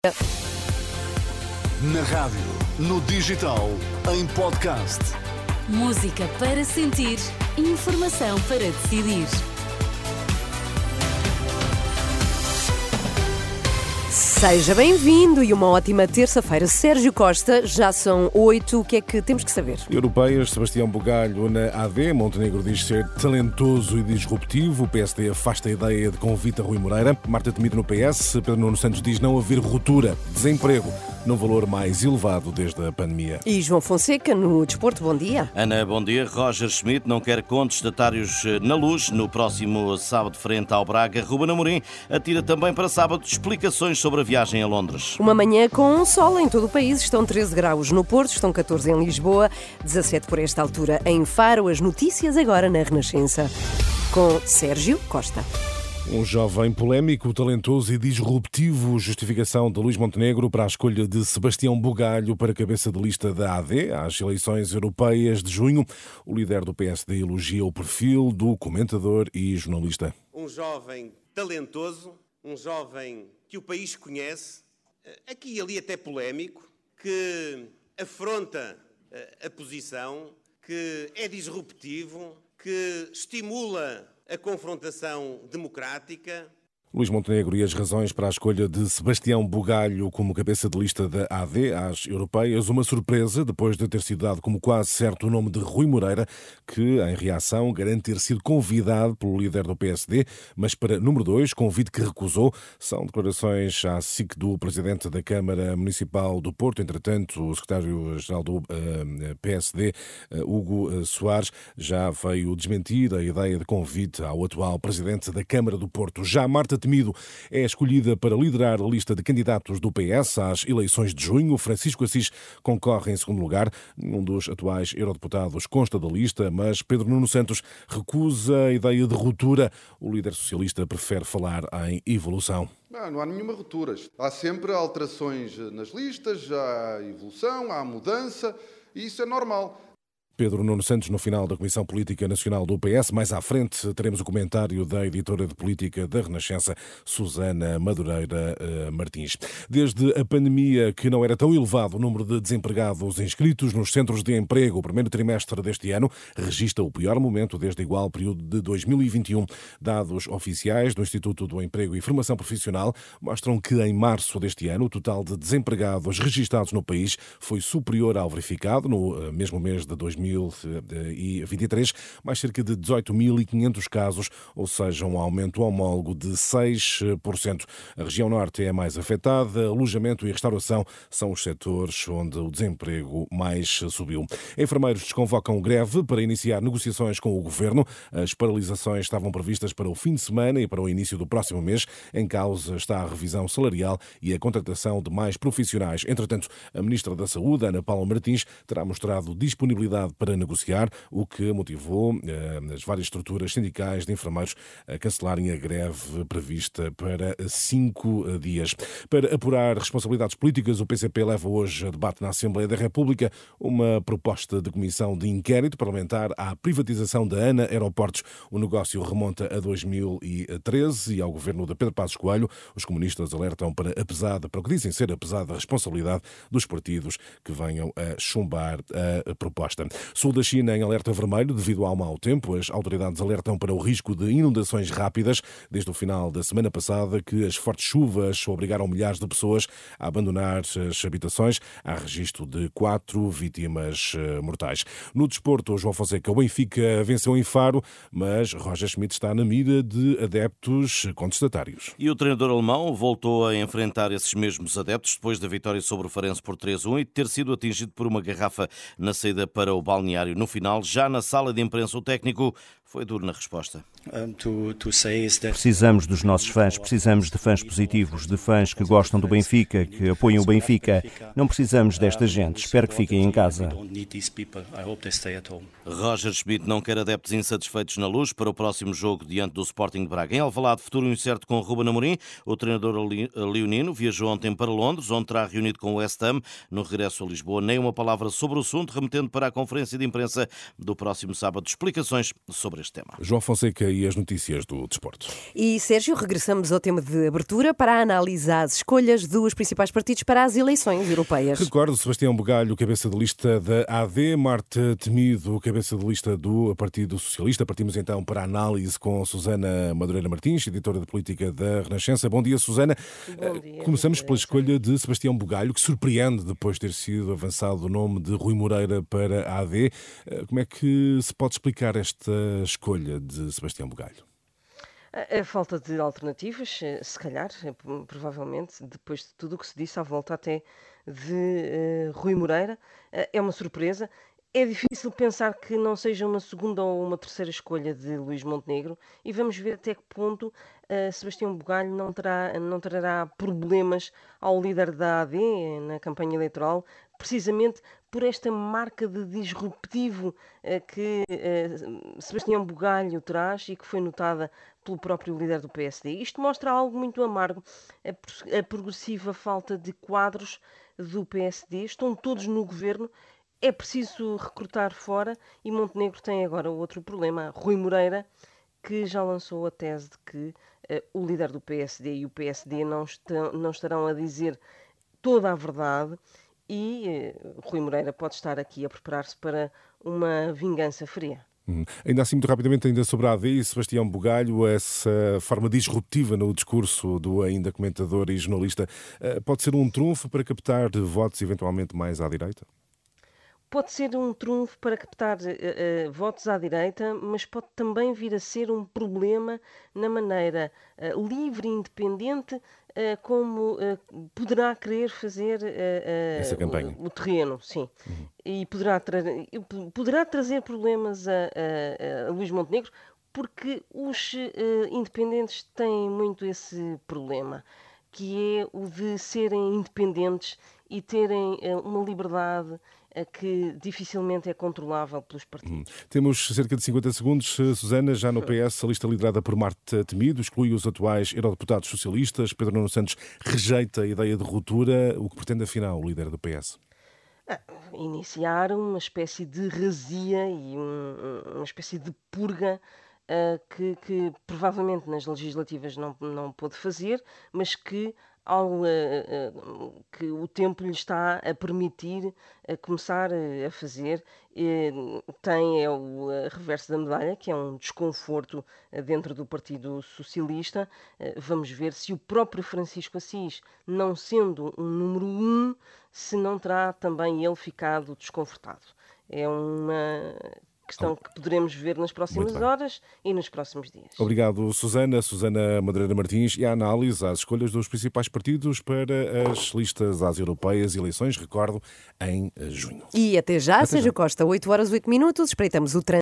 Na rádio, no digital, em podcast. Música para sentir, informação para decidir. Seja bem-vindo e uma ótima terça-feira. Sérgio Costa, já são 8, o que é que temos que saber? Europeias, Sebastião Bugalho na AD, Montenegro diz ser talentoso e disruptivo, o PSD afasta a ideia de convite a Rui Moreira, Marta Temido no PS, Pedro Nuno Santos diz não haver ruptura, desemprego num valor mais elevado desde a pandemia. E João Fonseca no Desporto, bom dia. Ana, bom dia. Roger Schmidt não quer contestatários na Luz no próximo sábado frente ao Braga. Ruben Amorim atira também para sábado explicações sobre a viagem a Londres. Uma manhã com sol em todo o país, estão 13 graus no Porto, estão 14 em Lisboa, 17 por esta altura em Faro. As notícias agora na Renascença, com Sérgio Costa. Um jovem polémico, talentoso e disruptivo. Justificação de Luís Montenegro para a escolha de Sebastião Bugalho para cabeça de lista da AD às eleições europeias de junho. O líder do PSD elogia o perfil do comentador e jornalista. Um jovem talentoso, um jovem que o país conhece, aqui e ali até polémico, que afronta a posição, que é disruptivo, que estimula a confrontação democrática. Luís Montenegro e as razões para a escolha de Sebastião Bugalho como cabeça de lista da AD às europeias. Uma surpresa, depois de ter sido dado como quase certo o nome de Rui Moreira, que, em reação, garante ter sido convidado pelo líder do PSD, mas para número 2, convite que recusou. São declarações à SIC do presidente da Câmara Municipal do Porto. Entretanto, o secretário-geral do PSD, Hugo Soares, já veio desmentir a ideia de convite ao atual presidente da Câmara do Porto. Já Marta Temido é escolhida para liderar a lista de candidatos do PS às eleições de junho. Francisco Assis concorre em segundo lugar. Um dos atuais eurodeputados consta da lista, mas Pedro Nuno Santos recusa a ideia de ruptura. O líder socialista prefere falar em evolução. Não há nenhuma ruptura. Há sempre alterações nas listas, há evolução, há mudança, e isso é normal. Pedro Nuno Santos no final da Comissão Política Nacional do PS. Mais à frente teremos o comentário da editora de política da Renascença, Susana Madureira Martins. Desde a pandemia que não era tão elevado o número de desempregados inscritos nos centros de emprego, o primeiro trimestre deste ano registra o pior momento desde o igual período de 2021. Dados oficiais do Instituto do Emprego e Formação Profissional mostram que em março deste ano o total de desempregados registados no país foi superior ao verificado no mesmo mês de 2023, mais cerca de 18.500 casos, ou seja, um aumento homólogo de 6%. A região norte é a mais afetada, alojamento e restauração são os setores onde o desemprego mais subiu. Enfermeiros desconvocam greve para iniciar negociações com o governo. As paralisações estavam previstas para o fim de semana e para o início do próximo mês. Em causa está a revisão salarial e a contratação de mais profissionais. Entretanto, a Ministra da Saúde, Ana Paula Martins, terá mostrado disponibilidade para negociar, o que motivou as várias estruturas sindicais de enfermeiros a cancelarem a greve prevista para 5 dias. Para apurar responsabilidades políticas, o PCP leva hoje a debate na Assembleia da República uma proposta de comissão de inquérito parlamentar à privatização da ANA Aeroportos. O negócio remonta a 2013 e ao governo de Pedro Passos Coelho. Os comunistas alertam para o que dizem ser a pesada responsabilidade dos partidos que venham a chumbar a proposta. Sul da China em alerta vermelho devido ao mau tempo. As autoridades alertam para o risco de inundações rápidas desde o final da semana passada, que as fortes chuvas obrigaram milhares de pessoas a abandonar as habitações. Há registro de 4 vítimas mortais. No desporto, João Fonseca, o Benfica venceu em Faro, mas Roger Schmidt está na mira de adeptos contestatários. E o treinador alemão voltou a enfrentar esses mesmos adeptos depois da vitória sobre o Farense por 3-1 e ter sido atingido por uma garrafa na saída para o balneário. No final, já na sala de imprensa, o técnico foi duro na resposta. Precisamos dos nossos fãs, precisamos de fãs positivos, de fãs que gostam do Benfica, que apoiam o Benfica. Não precisamos desta gente, espero que fiquem em casa. Roger Schmidt não quer adeptos insatisfeitos na Luz para o próximo jogo diante do Sporting de Braga. Em Alvalade, futuro incerto com Ruben Amorim. O treinador leonino viajou ontem para Londres, onde terá reunido com o West Ham. No regresso a Lisboa, nem uma palavra sobre o assunto, remetendo para a conferência de imprensa do próximo sábado explicações sobre sobre este tema. João Fonseca e as notícias do desporto. E, Sérgio, regressamos ao tema de abertura para analisar as escolhas dos principais partidos para as eleições europeias. Recordo Sebastião Bugalho, cabeça de lista da AD, Marta Temido, cabeça de lista do Partido Socialista. Partimos então para a análise com Susana Madureira Martins, editora de política da Renascença. Bom dia, Susana. Bom dia. Começamos pela escolha de Sebastião Bugalho, que surpreende depois de ter sido avançado o nome de Rui Moreira para a AD. Como é que se pode explicar esta escolha de Sebastião Bugalho? A falta de alternativas, se calhar, provavelmente, depois de tudo o que se disse à volta até de Rui Moreira, é uma surpresa. É difícil pensar que não seja uma segunda ou uma terceira escolha de Luís Montenegro e vamos ver até que ponto Sebastião Bugalho não trará problemas ao líder da AD na campanha eleitoral, precisamente por esta marca de disruptivo que Sebastião Bugalho traz e que foi notada pelo próprio líder do PSD. Isto mostra algo muito amargo, a progressiva falta de quadros do PSD. Estão todos no governo. É preciso recrutar fora e Montenegro tem agora outro problema. Rui Moreira, que já lançou a tese de que o líder do PSD e o PSD não estarão a dizer toda a verdade e Rui Moreira pode estar aqui a preparar-se para uma vingança fria. Ainda assim, muito rapidamente, ainda sobre a AD e Sebastião Bugalho, essa forma disruptiva no discurso do ainda comentador e jornalista, pode ser um trunfo para captar votos eventualmente mais à direita? Pode ser um trunfo para captar votos à direita, mas pode também vir a ser um problema na maneira livre e independente como poderá querer fazer essa campanha. O terreno, sim. E poderá trazer problemas a Luís Montenegro, porque os independentes têm muito esse problema, que é o de serem independentes e terem uma liberdade que dificilmente é controlável pelos partidos. Temos cerca de 50 segundos. Susana, já no PS, a lista liderada por Marta Temido exclui os atuais eurodeputados socialistas. Pedro Nuno Santos rejeita a ideia de ruptura. O que pretende, afinal, o líder do PS? Iniciar uma espécie de razia e uma espécie de purga que provavelmente nas legislativas não pôde fazer, mas que que o tempo lhe está a permitir começar a fazer. Tem o reverso da medalha, que é um desconforto dentro do Partido Socialista. Vamos ver se o próprio Francisco Assis, não sendo um número 1, se não terá também ele ficado desconfortado. É uma questão que poderemos ver nas próximas horas e nos próximos dias. Obrigado, Susana. Susana Madureira Martins e a análise às escolhas dos principais partidos para as listas às europeias e eleições, recordo, em junho. E até já, Sérgio Costa, 8 horas 8 minutos, espreitamos o trânsito.